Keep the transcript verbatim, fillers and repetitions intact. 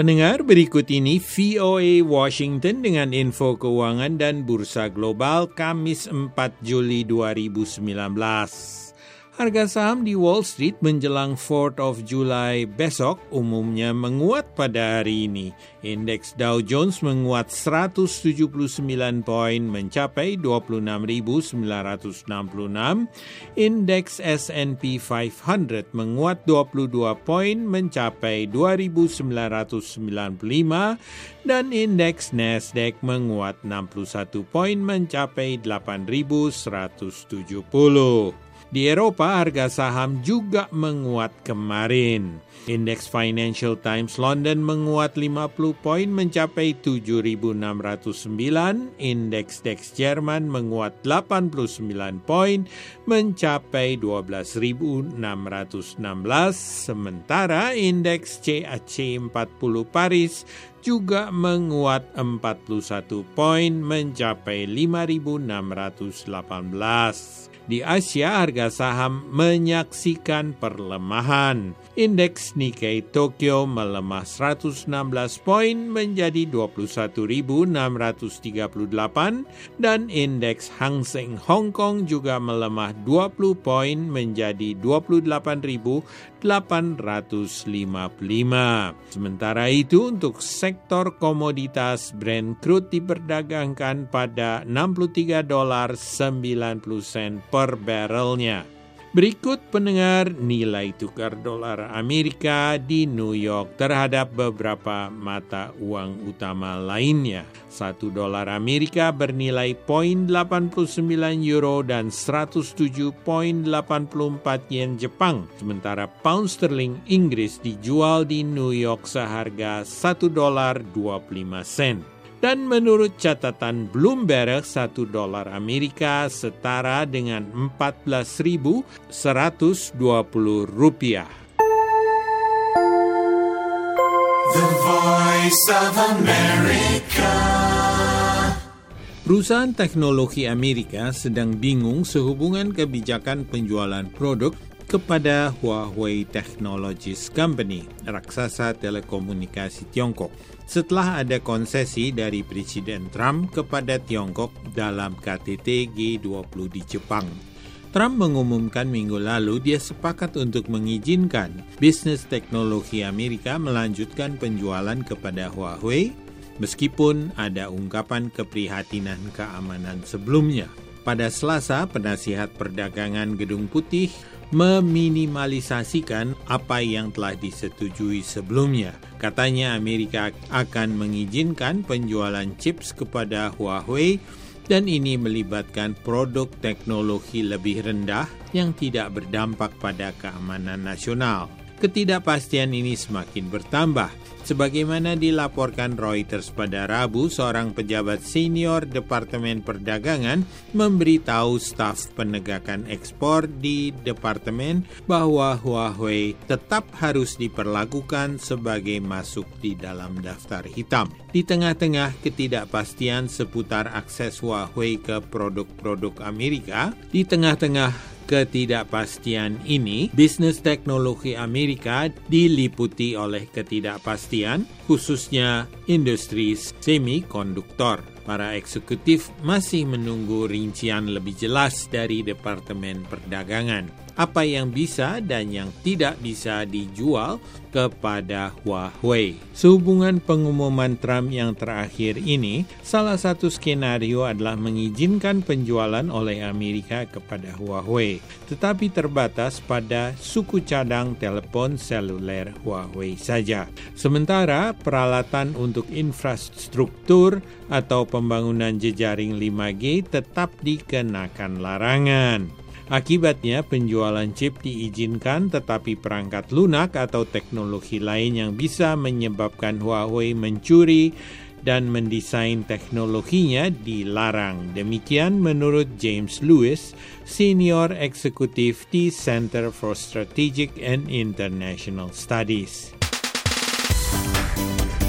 Pendengar, berikut ini V O A Washington dengan info keuangan dan bursa global Kamis empat Juli dua ribu sembilan belas. Harga saham di Wall Street menjelang fourth of July besok umumnya menguat pada hari ini. Indeks Dow Jones menguat seratus tujuh puluh sembilan poin mencapai dua puluh enam ribu sembilan ratus enam puluh enam. Indeks S and P lima ratus menguat dua puluh dua poin mencapai dua ribu sembilan ratus sembilan puluh lima. Dan indeks Nasdaq menguat enam puluh satu poin mencapai delapan ribu seratus tujuh puluh. Di Eropa, harga saham juga menguat kemarin. Indeks Financial Times London menguat lima puluh poin mencapai tujuh ribu enam ratus sembilan. Indeks D A X Jerman menguat delapan puluh sembilan poin mencapai dua belas ribu enam ratus enam belas. Sementara indeks C A C empat puluh Paris juga menguat empat puluh satu poin mencapai lima ribu enam ratus delapan belas. Di Asia, harga saham menyaksikan perlemahan. Indeks Nikkei Tokyo melemah seratus enam belas poin menjadi dua puluh satu ribu enam ratus tiga puluh delapan dan indeks Hang Seng Hong Kong juga melemah dua puluh poin menjadi dua puluh delapan ribu delapan ratus lima puluh lima. Sementara itu untuk sektor komoditas, Brent crude diperdagangkan pada enam puluh tiga dolar sembilan puluh sen per barrelnya. Berikut pendengar nilai tukar dolar Amerika di New York terhadap beberapa mata uang utama lainnya. Satu dolar Amerika bernilai nol koma delapan sembilan euro dan seratus tujuh koma delapan empat yen Jepang. Sementara pound sterling Inggris dijual di New York seharga satu dolar dua puluh lima sen. Dan menurut catatan Bloomberg, satu dolar Amerika setara dengan empat belas ribu seratus dua puluh rupiah. The Voice of America. Perusahaan teknologi Amerika sedang bingung sehubungan kebijakan penjualan produk kepada Huawei Technologies Company, raksasa telekomunikasi Tiongkok, setelah ada konsesi dari Presiden Trump kepada Tiongkok dalam K T T G dua puluh di Jepang. Trump mengumumkan minggu lalu dia sepakat untuk mengizinkan bisnis teknologi Amerika melanjutkan penjualan kepada Huawei, meskipun ada ungkapan keprihatinan keamanan sebelumnya. Pada Selasa, penasihat perdagangan Gedung Putih meminimalisasikan apa yang telah disetujui sebelumnya. Katanya Amerika akan mengizinkan penjualan chips kepada Huawei dan ini melibatkan produk teknologi lebih rendah yang tidak berdampak pada keamanan nasional. Ketidakpastian ini semakin bertambah. Sebagaimana dilaporkan Reuters pada Rabu, seorang pejabat senior Departemen Perdagangan memberitahu staf penegakan ekspor di departemen bahwa Huawei tetap harus diperlakukan sebagai masuk di dalam daftar hitam. Di tengah-tengah ketidakpastian seputar akses Huawei ke produk-produk Amerika, di tengah-tengah ketidakpastian ini, bisnis teknologi Amerika diliputi oleh ketidakpastian, khususnya industri semikonduktor. Para eksekutif masih menunggu rincian lebih jelas dari Departemen Perdagangan, apa yang bisa dan yang tidak bisa dijual kepada Huawei. Sehubungan pengumuman Trump yang terakhir ini, salah satu skenario adalah mengizinkan penjualan oleh Amerika kepada Huawei, tetapi terbatas pada suku cadang telepon seluler Huawei saja. Sementara peralatan untuk infrastruktur atau pembangunan jejaring lima G tetap dikenakan larangan. Akibatnya penjualan chip diizinkan tetapi perangkat lunak atau teknologi lain yang bisa menyebabkan Huawei mencuri dan mendesain teknologinya dilarang. Demikian menurut James Lewis, Senior Eksekutif di Center for Strategic and International Studies.